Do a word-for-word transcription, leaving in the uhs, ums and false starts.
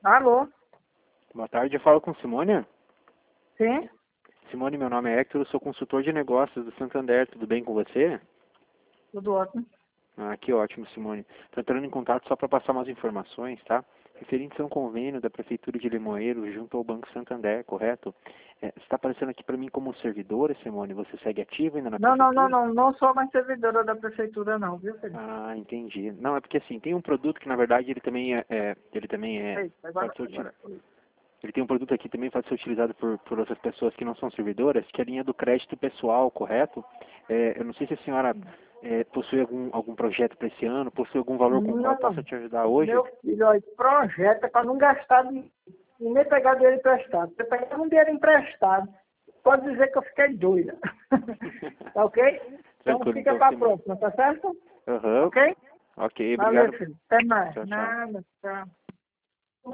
Alô? Boa tarde, eu falo com Simone. Sim? Simone, meu nome é Hector, eu sou consultor de negócios do Santander, tudo bem com você? Tudo ótimo. Ah, que ótimo, Simone. Estou entrando em contato só para passar umas informações, tá? Referente a um convênio da Prefeitura de Limoeiro junto ao Banco Santander, correto? É, você está aparecendo aqui para mim como servidora, Simone? Você segue ativa ainda na Não, não, não, Prefeitura? não. Não sou mais servidora da prefeitura, não, viu, filho? Ah, entendi. Não, é porque assim, tem um produto que na verdade ele também é, é- ele também é, Ei, agora, pode ser uti- agora. ele tem um produto aqui também pode ser utilizado por, por outras pessoas que não são servidoras, que é a linha do crédito pessoal, correto? É, eu não sei se a senhora é, possui algum, algum projeto para esse ano, possui algum valor com o qual eu Não, possa não. te ajudar hoje? Meu filho, ó, projeta para não gastar dinheiro. E nem pegar dinheiro emprestado. Se pegar um dinheiro emprestado, pode dizer que eu fiquei doida. Tá ok? Então Tranquilo, fica então, para a Simone. próxima, tá certo? Aham. Ok? Ok, Valeu, obrigado. filho. Até mais. Tchau, tchau. Nada, tchau.